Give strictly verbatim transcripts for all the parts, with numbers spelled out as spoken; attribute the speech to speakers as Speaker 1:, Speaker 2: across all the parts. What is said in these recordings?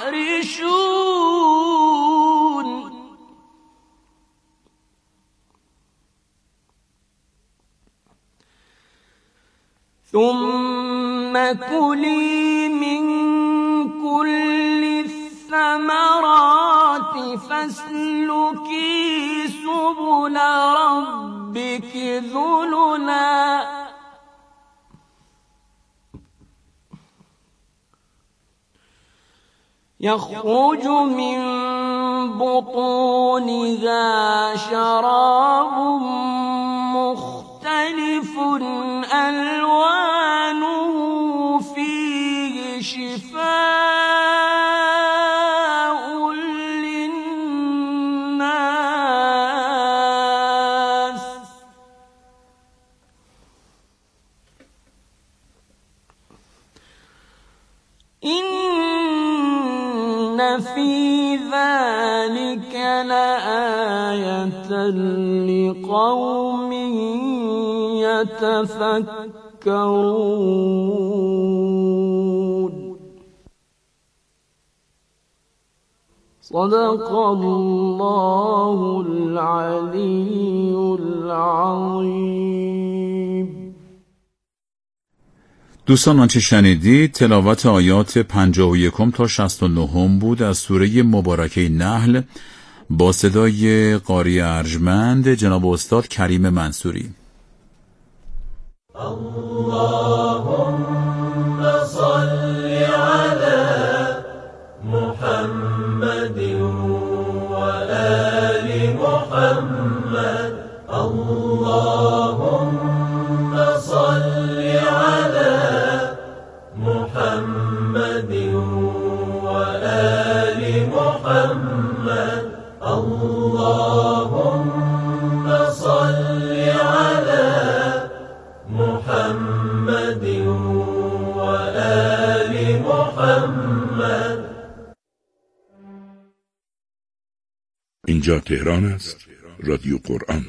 Speaker 1: يحرشون ثم كلي من كل الثمرات فاسلكي سبل ربك ذللا يخرج من بطونها شراب مختلف ألوانه فيه شفاء للناس إن في ذلك لآية لقوم يتفكرون. صدق الله العلي العظيم.
Speaker 2: دوستان آنچه شنیدید تلاوت آیات پنجاه و یکم تا شصت و نهم بود از سوره مبارکه نحل با صدای قاری ارجمند جناب استاد کریم منصوری.
Speaker 3: اللهم صل على محمد وآل محمد. اللهم صل على محمد وآل محمد. اللهم صل على محمد وآل محمد.
Speaker 4: اینجا تهران است، رادیو قرآن.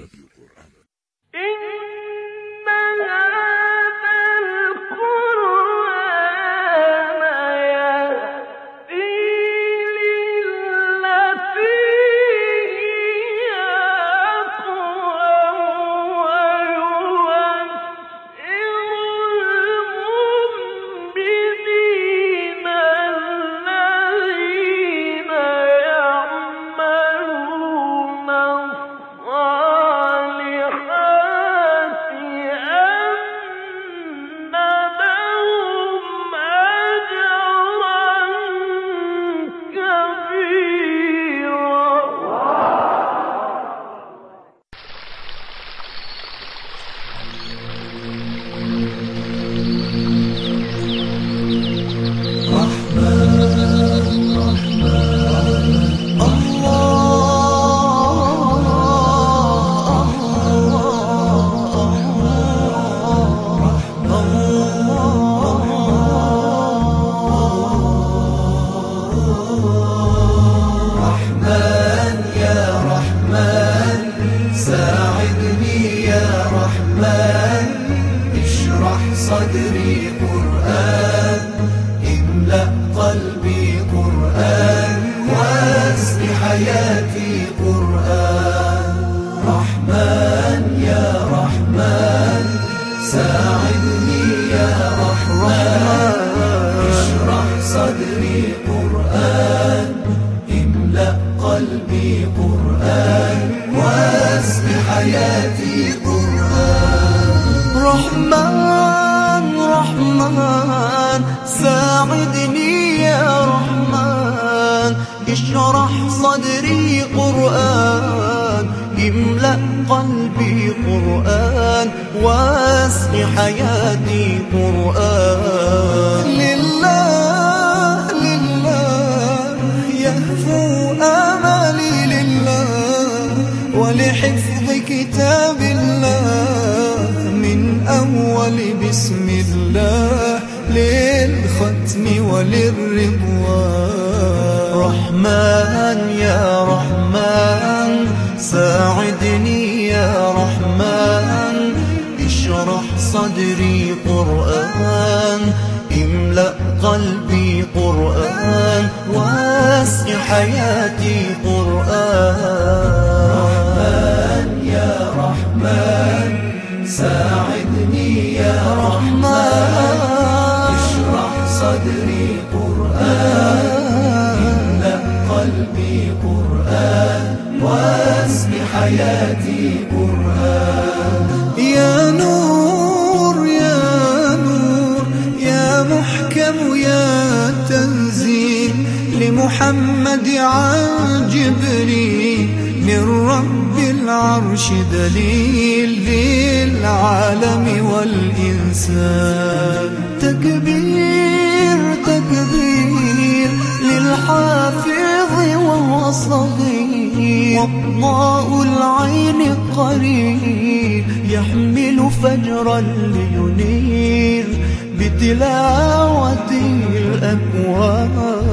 Speaker 3: صدري قرآن
Speaker 5: حياتي قرآن. رحمن يا رحمن ساعدني يا رحمن، اشرح صدري قرآن، املأ قلبي قرآن، واسق حياتي قرآن. يا نور يا نور يا محكم يا تنزيل لمحمد عن جبريل، من رب العرش دليل للعالم والإنسان. تكبير تكبير للحافظ وهو صغير، وضاء العين قريب يحمل فجرا لينير بتلاوته الأكوان.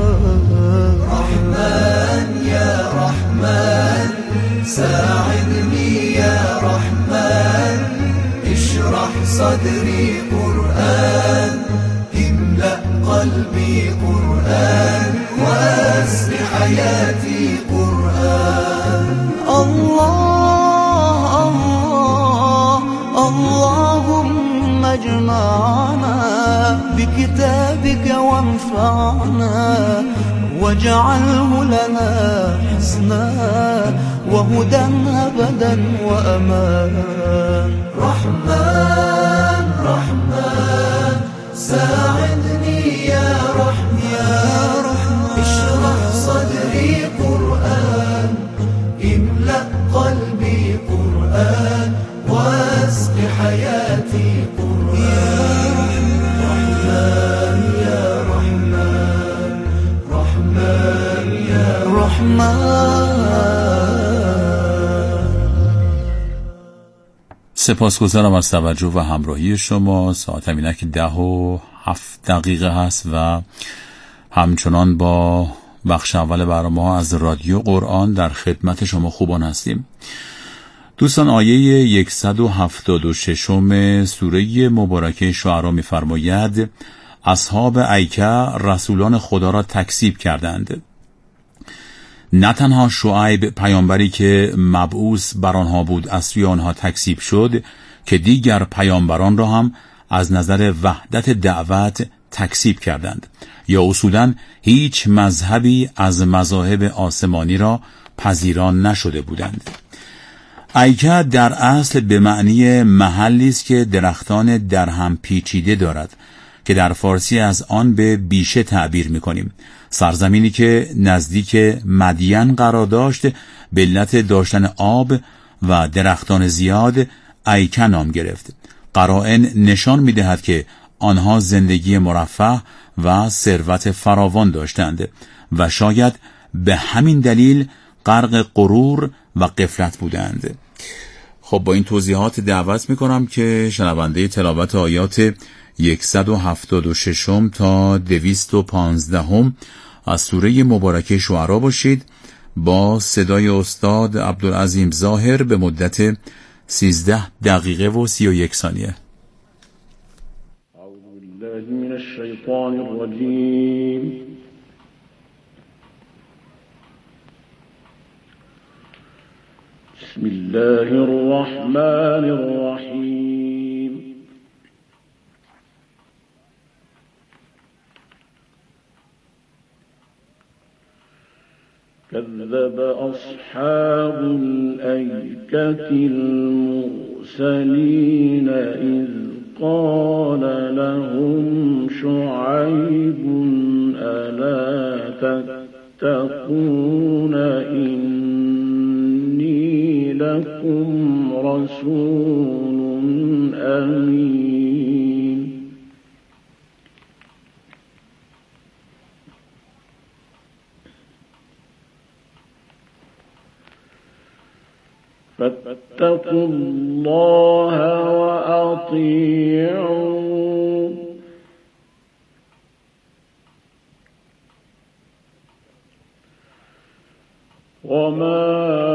Speaker 5: رحمن يا رحمن ساعدني يا رحمن، اشرح صدري قرآن، املأ قلبي قرآن، واسق حياتي قرآن. الله الله اللهم اجمعنا بكتابك وانفعنا، واجعله لنا حسنا وهدى أبدا وأمان. رحمن رحمن ساعدني يا رحمن، اشرح صدري قرآن، املأ قلبي قرآن، واسق حياتي قرآن. رحمن يا رحمن رحمن يا رحمن.
Speaker 2: سپاسگزارم از توجه و همراهی شما. ساعت اینک ده و هفت دقیقه هست و همچنان با بخش اول برنامه ها از رادیو قرآن در خدمت شما خوبان هستیم. دوستان، آیه صد و هفتاد و شش سوره مبارکه شعرا می‌فرماید اصحاب ایکه رسولان خدا را تکذیب کردند. نه تنها شعیب پیامبری که مبعوث بر آنها بود از سوی آنها تکذیب شد، که دیگر پیامبران را هم از نظر وحدت دعوت تکذیب کردند، یا اصولاً هیچ مذهبی از مذاهب آسمانی را پذیران نشده بودند. ایکه در اصل به معنی محلی است که درختان در هم پیچیده دارد، که در فارسی از آن به بیشه تعبیر می‌کنیم. سرزمینی که نزدیک مدین قرار داشت به علت داشتن آب و درختان زیاد ایکه نام گرفت. قرائن نشان می‌دهد که آنها زندگی مرفه و ثروت فراوان داشتند و شاید به همین دلیل غرق غرور و غفلت بودند. خب با این توضیحات دعوت میکنم که شنونده تلاوت آیات صد و هفتاد و شش تا دویست و پانزده از سوره مبارکه شعرا باشید با صدای استاد عبدالعظیم ظاهر به مدت سیزده دقیقه و سی و یک ثانیه.
Speaker 6: اعوذ بالله من الشیطان الرجیم. بسم الله الرحمن الرحیم. كذب أصحاب الأيكة المرسلين إذ قال لهم شعيب ألا تتقون إني لكم رسول أمين. فاتقوا الله وأطيعون. وما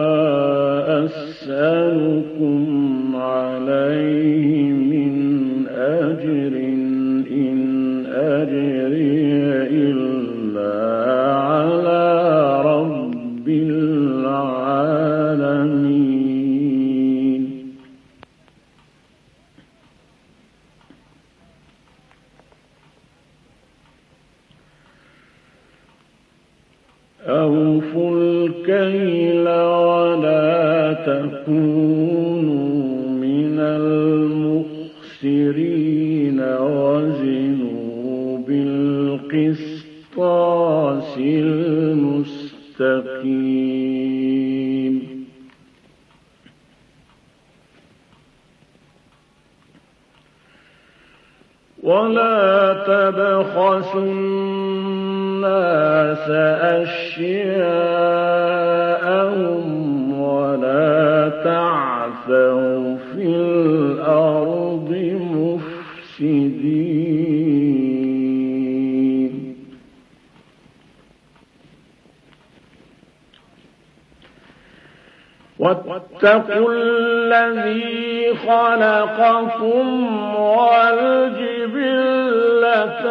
Speaker 6: أسألكم عليه من أجر إن أجري إلا على أوفوا الكيل ولا تكونوا من المخسرين وزنوا بالقسطاس المستقيم ولا تبخسوا الناس أشياءهم ولا تعثوا في الأرض مفسدين واتقوا الذي خلقكم والجبلة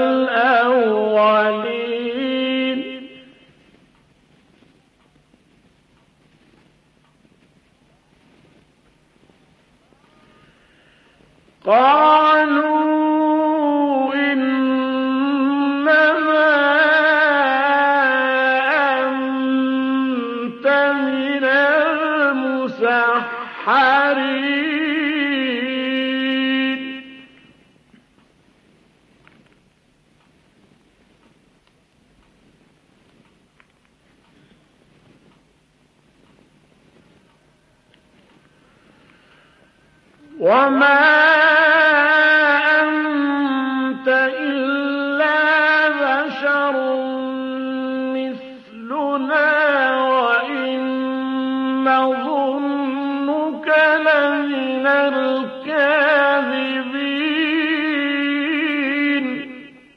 Speaker 6: الأولين قالوا إنما أنت من المسحرين وما أنت إلا بشر مثلنا وإن نظنك لمن الكاذبين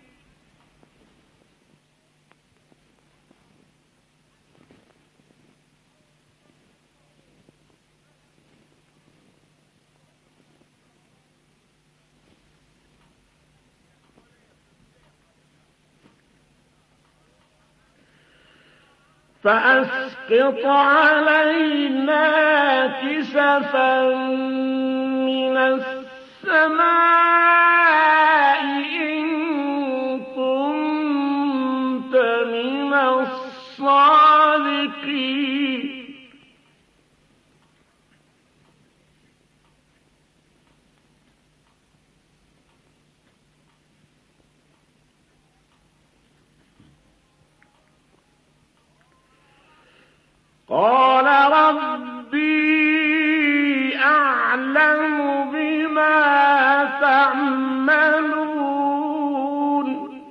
Speaker 6: فأسقط علينا كسفا من السماء إن كنت من الصادقين قال ربي أعلم بما تعملون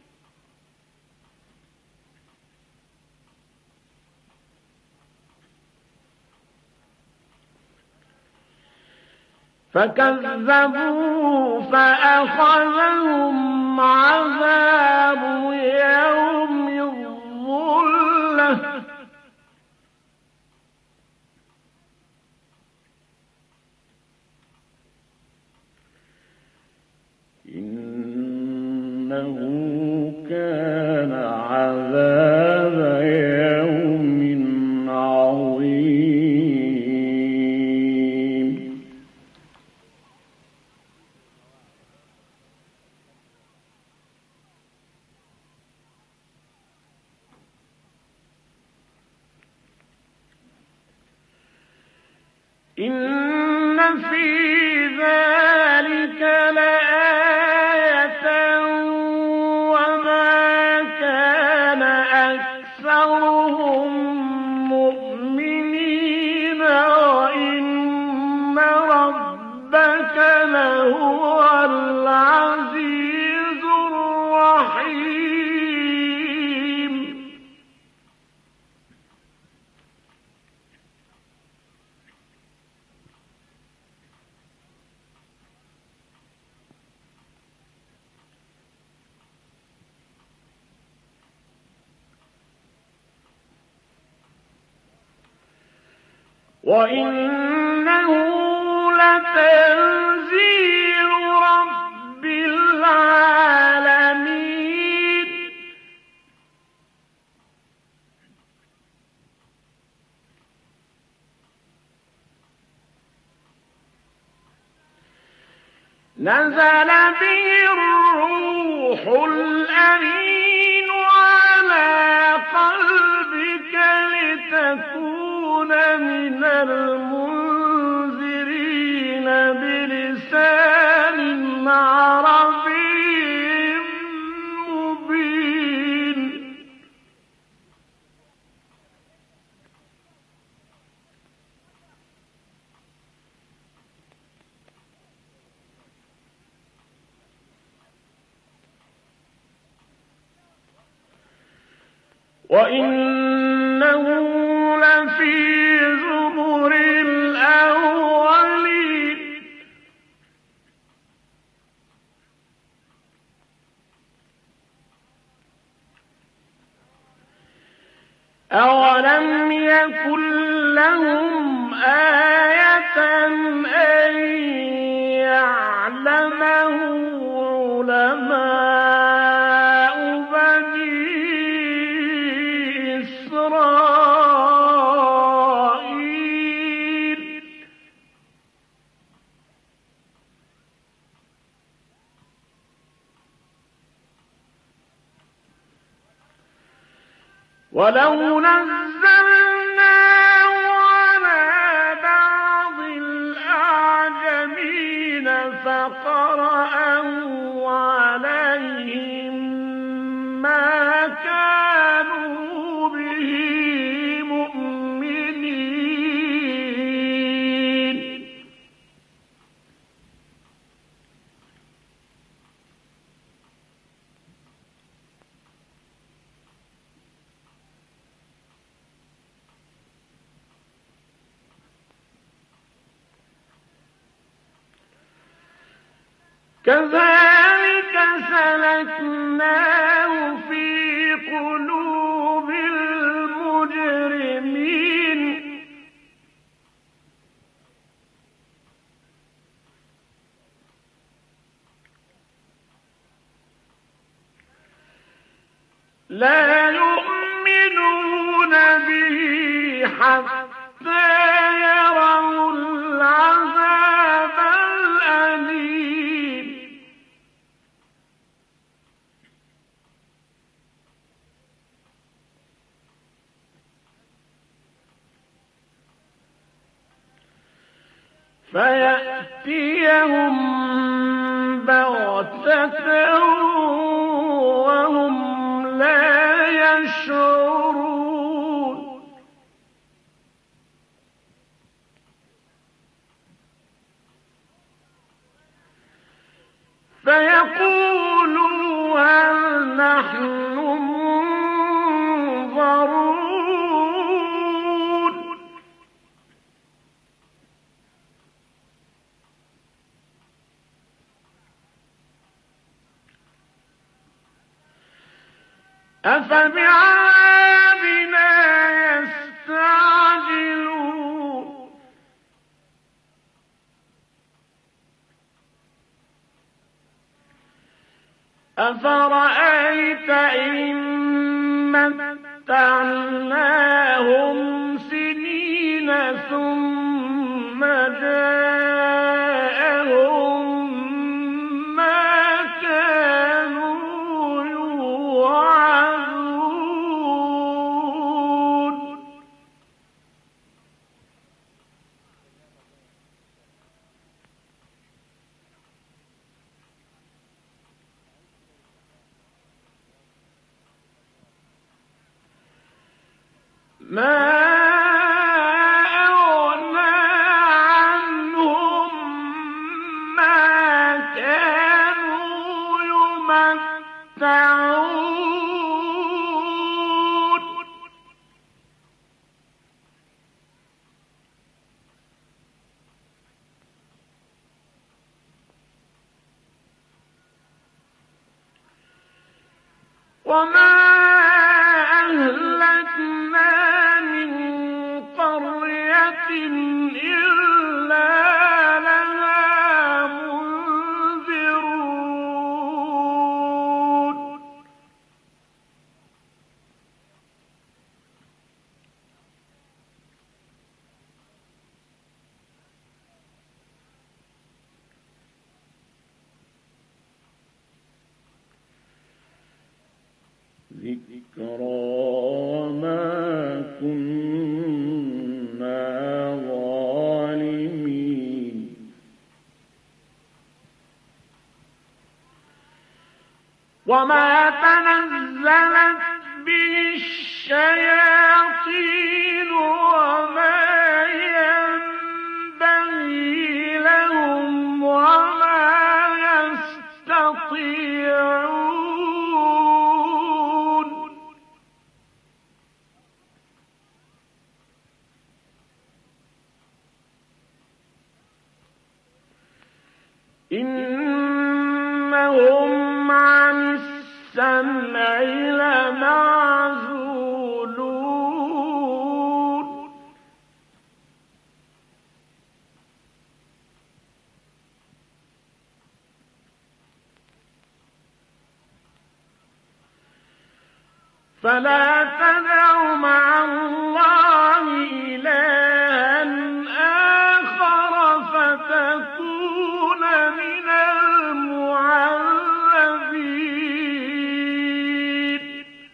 Speaker 6: فكذبوا فأخذهم عذاب يوم الظلة إنه كان عذاب يوم عظيم إن في ذلك لآية وما كان أكثرهم مؤمنين وإن ربك لهو العزيز الرحيم وإنه لتنزيل رب العالمين نزل به الروح الأمين على قلبك
Speaker 1: نكون من المنذرين بلسان عربي مبين. وإنه لفي زبر الأولين. أولم يكن لهم آية أن يعلمه علماء بني إسرائيل. ولو نزلناه على بعض الأعجمين فقرأه عليهم ما كانوا به مؤمنين. كذلك سلكناه في قلوب المجرمين. لا يؤمنون به حتى يروا العذاب الأليم. فيأتيهم بغتة وهم لا يشعرون. فيقولوا هل نحن منظرون. أفبعذابنا يستعجلون. أفرأيت إن متعناهم سنين ثم جاءهم ما كانوا يوعدون. ما أغنى عنهم ما كانوا يمتعون. وما أهلكنا من قرية إلا لها منذرون. ذكرى ما كنا وما تنزلت به الشياطين وما ينبغي لهم وما يستطيعون إنهم عن السمع لمعزولون فلا تدع مع الله إلها آخر فتكون من المعذبين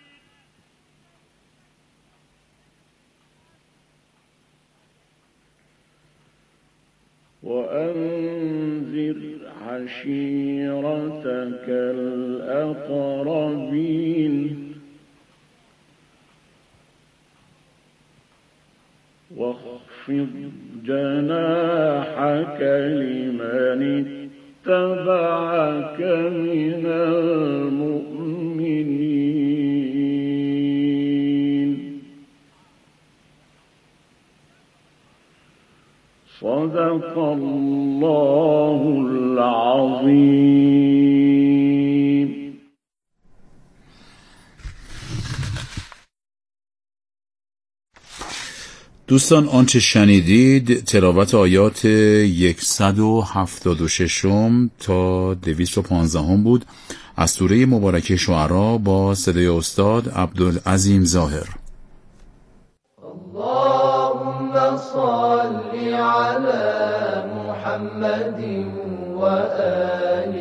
Speaker 1: وأنذر عشيرتك الأقربين واخفض جناحك لمن اتبعك من المؤمنين صدق الله العظيم.
Speaker 2: دوستان آنچه شنیدید تلاوت آیات صد و هفتاد و شش تا دویست و پانزده بود از سوره مبارکه شعرا با صدای استاد عبدالعظیم ظاهر.
Speaker 5: اللهم صل على محمد و آل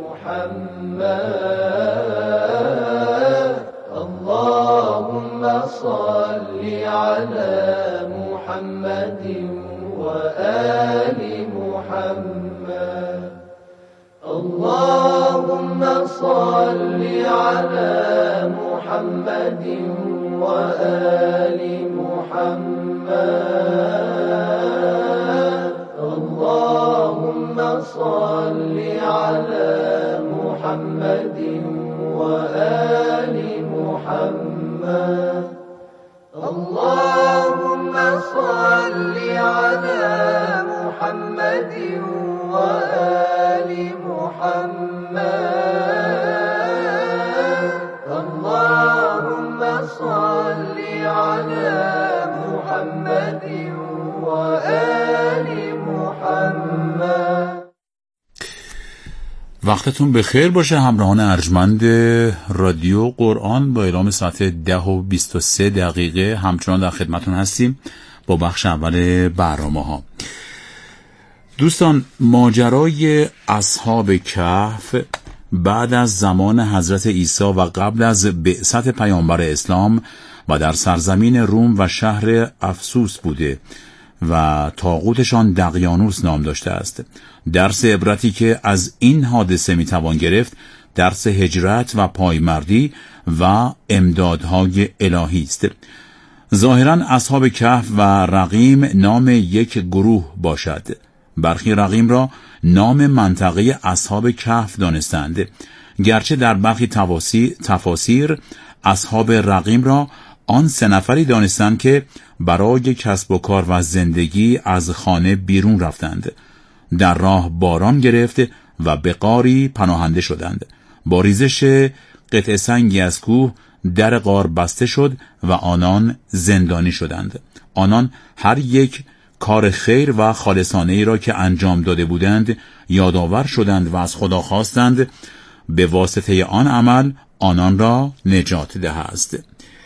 Speaker 5: محمد. اللهم صل على محمد وآل محمد. اللهم صل على محمد وآل محمد. اللهم صل على محمد وآل محمد. اللهم صل على محمد وآل محمد. اللهم صل على محمد وآل محمد.
Speaker 2: وقتتون بخیر باشه همراهان ارجمند رادیو قرآن. با اعلام ساعت ده و بیست و سه دقیقه همچنان در خدمتون هستیم با بخش اول برنامه ها. دوستان ماجرای اصحاب کهف بعد از زمان حضرت عیسی و قبل از بعثت پیامبر اسلام و در سرزمین روم و شهر افسوس بوده و طاغوتشان دقیانوس نام داشته است. درس عبرتی که از این حادثه میتوان گرفت درس هجرت و پایمردی و امدادهای الهی است. ظاهراً اصحاب کهف و رقیم نام یک گروه باشد. برخی رقیم را نام منطقه اصحاب کهف دانستند، گرچه در برخی تفاسیر اصحاب رقیم را آن سه نفری دانستند که برای کسب و کار و زندگی از خانه بیرون رفتند. در راه باران گرفت و به غاری پناهنده شدند. با ریزش قطع سنگی از کوه در غار بسته شد و آنان زندانی شدند. آنان هر یک کار خیر و خالصانه ای را که انجام داده بودند یادآور شدند و از خدا خواستند به واسطه آن عمل آنان را نجات دهد.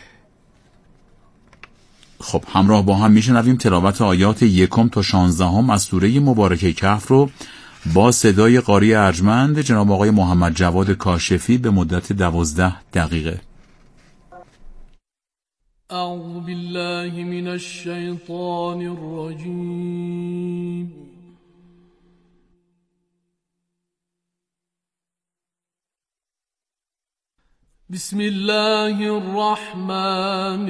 Speaker 2: خب همراه با هم میشنویم تلاوت آیات یکم تا شانزدهم از سوره مبارکه کهف رو با صدای قاری ارجمند جناب آقای محمد جواد کاشفی به مدت دوازده دقیقه.
Speaker 7: اعوذ بالله من الشیطان الرجیم. بسم الله الرحمن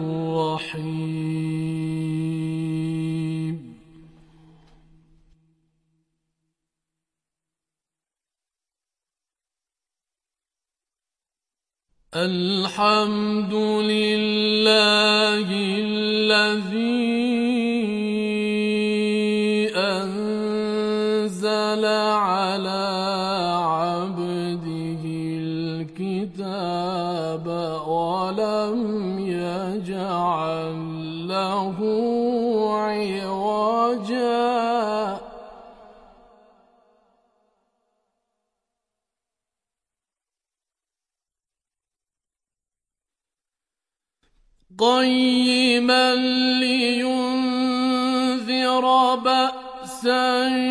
Speaker 7: الرحيم الحمد لله الذي أنزل على عبده الكتاب ولم يجعل له عوجا قيما لينذر بأسا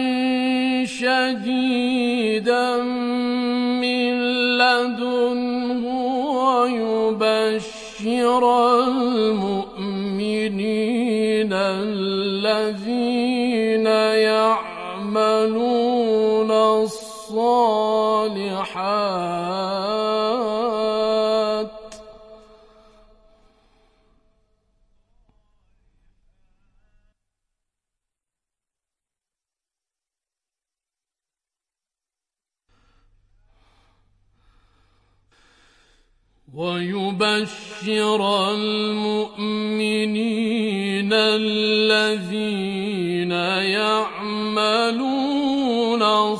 Speaker 7: شديدا من لدنه ويبشر المؤمنين الذين يعملون الصالحات ويبشر المؤمنين الذين يعملون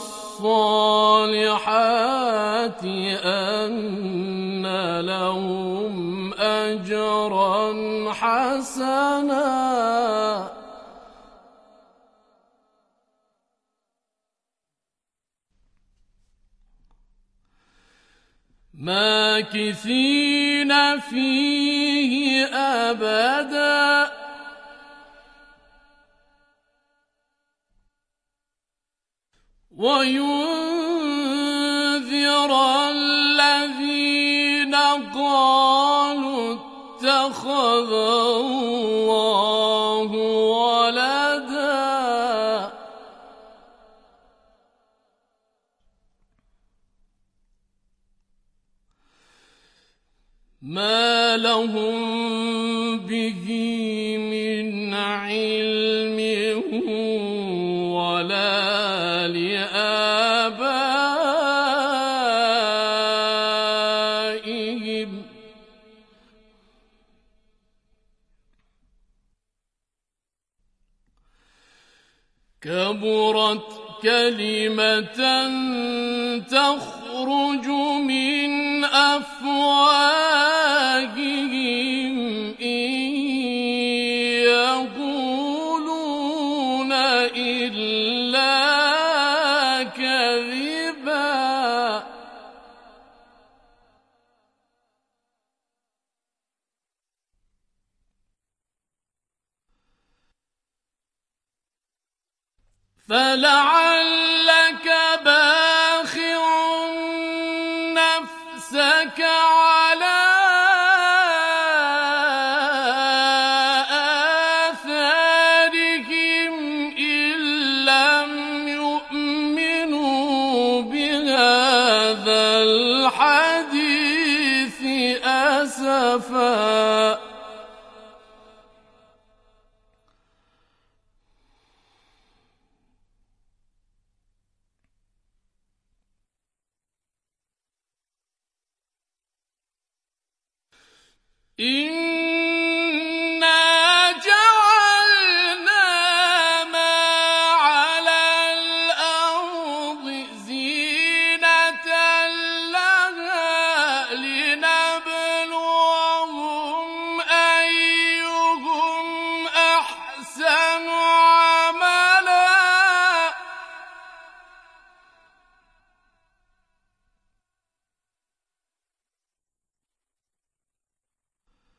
Speaker 7: الصالحات أن لهم أجرا حسنا ماكثين فيه أبدا وينذر الذين قالوا اتخذ الله ولدا ما لهم به من علم ولا لآبائهم كبرت كلمة تخرج من أفواههم إن يقولون إلا كذبا فلعلك باخع نفسك على آثارهم إن لم يؤمنوا بهذا الحديث أسفا